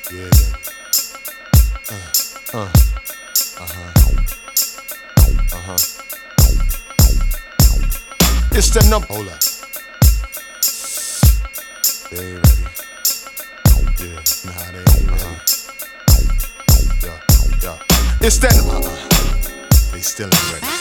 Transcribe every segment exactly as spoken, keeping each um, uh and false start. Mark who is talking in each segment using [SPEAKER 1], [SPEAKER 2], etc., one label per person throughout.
[SPEAKER 1] Yeah, baby. Uh, uh, uh-huh. Uh-huh. It's the number. Hold up. They ain't ready. Yeah, nah, they ain't ready. Uh-huh. Yeah, yeah. It's that. Uh-uh. They still ain't ready.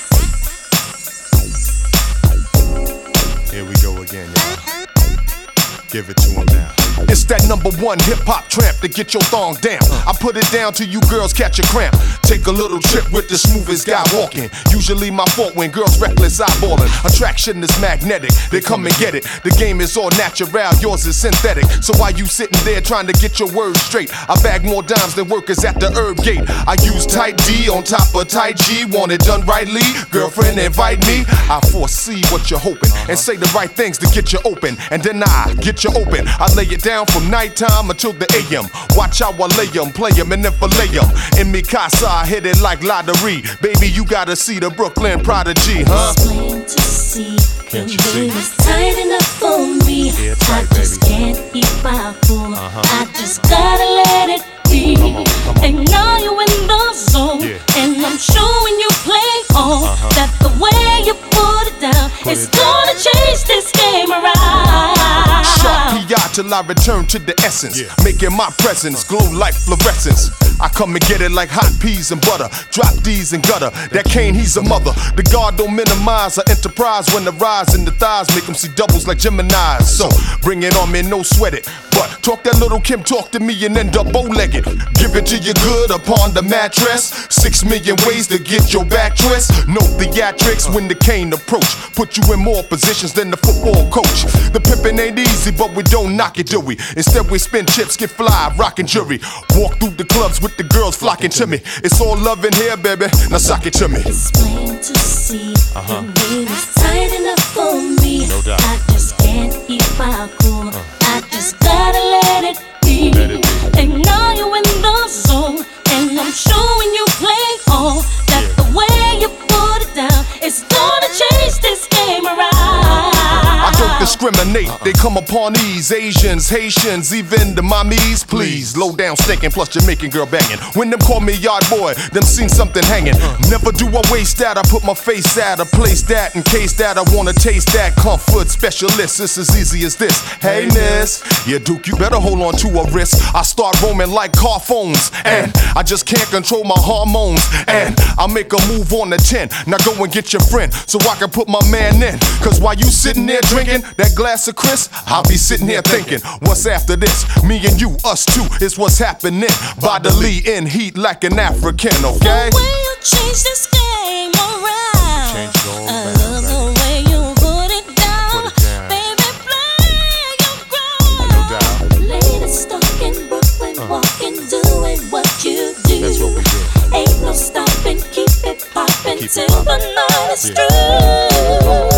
[SPEAKER 1] Here we go again, y'all. Give it to them now. It's that number one hip-hop tramp to get your thong down. I put it down till you girls catch a cramp. Take a little trip with the smoothest guy walking. Usually my fault when girls reckless eyeballing. Attraction is magnetic, they come and get it. The game is all natural, yours is synthetic. So why you sitting there trying to get your words straight? I bag more dimes than workers at the herb gate. I use tight D on top of tight G. Want it done rightly, girlfriend invite me. I foresee what you're hoping and say the right things to get you open. And then I get you open. I lay it down from nighttime until the A M. Watch how I lay 'em, play 'em, and then fillet 'em. In me casa, I hit it like lottery. Baby, you gotta see the Brooklyn Prodigy, huh?
[SPEAKER 2] It's plain to see.
[SPEAKER 1] Can't you see?
[SPEAKER 2] It's tight enough for me.
[SPEAKER 1] Yeah, tight,
[SPEAKER 2] I just
[SPEAKER 1] baby.
[SPEAKER 2] can't keep my cool.
[SPEAKER 1] Uh-huh.
[SPEAKER 2] I just gotta let it be.
[SPEAKER 1] Come on, come on.
[SPEAKER 2] And now you in the zone.
[SPEAKER 1] Yeah.
[SPEAKER 2] And I'm showing you play on.
[SPEAKER 1] Uh-huh.
[SPEAKER 2] That the way you put it down
[SPEAKER 1] Put
[SPEAKER 2] is
[SPEAKER 1] it down.
[SPEAKER 2] gonna change this game around.
[SPEAKER 1] Sharp P I till I return to the essence.
[SPEAKER 3] Yeah.
[SPEAKER 1] Making my presence glow like fluorescence. I come and get it like hot peas and butter. Drop D's and gutter. That cane, he's a mother. The guard don't minimize our enterprise when the rise in the thighs make them see doubles like Geminis. So bring it on me, no sweat it. But talk that little Kim talk to me and end up bow-legged. Give it to you good upon the mattress. Six million ways to get your back twist. No theatrics when the cane approach. Put you in more positions than the football coach. The pimpin' ain't easy, but we don't knock it, do we? Instead we spin chips, get fly, rockin' jury. Walk through the clubs with the girls flocking to me. It's all love in here, baby. Now sock it to me.
[SPEAKER 2] It's plain to see.
[SPEAKER 1] Uh-huh.
[SPEAKER 2] Your game is tight enough for me.
[SPEAKER 1] No doubt.
[SPEAKER 2] I just can't keep my cool.
[SPEAKER 1] Uh.
[SPEAKER 2] I just gotta let it be.
[SPEAKER 1] Let it be.
[SPEAKER 2] And now you in the zone. And I'm showing you play on. That
[SPEAKER 1] Yeah.
[SPEAKER 2] the way you put it down is gonna change this game around.
[SPEAKER 1] I don't discriminate, they come upon ease. Asians, Haitians, even the mommies, please. Low down stinking, plus Jamaican girl banging. When them call me yard boy, them seen something hanging. Never do I waste that, I put my face at a place that in case that I wanna taste that. Comfort specialist, it's as easy as this. Hey miss, yeah Duke, you better hold on to a wrist. I start roaming like car phones, and I just can't control my hormones. And I'll make a move on the ten. Now go and get your friend, so I can put my man in. Cause while you sitting there drinking that glass of Chris, I'll be sitting here thinking, what's after this? Me and you, us two, is what's happening. Bodily in heat like an African, okay?
[SPEAKER 2] The way you change this game around.
[SPEAKER 1] Change it all
[SPEAKER 2] I
[SPEAKER 1] around,
[SPEAKER 2] love the way you put it down.
[SPEAKER 1] Put it down.
[SPEAKER 2] Baby, play your ground.
[SPEAKER 1] No doubt.
[SPEAKER 2] Ladies stuck in Brooklyn, walking, doing what you do.
[SPEAKER 1] That's what we do.
[SPEAKER 2] Ain't no stopping, keep it popping
[SPEAKER 1] Keep it
[SPEAKER 2] till the
[SPEAKER 1] poppin'.
[SPEAKER 2] night is
[SPEAKER 1] Yeah.
[SPEAKER 2] through.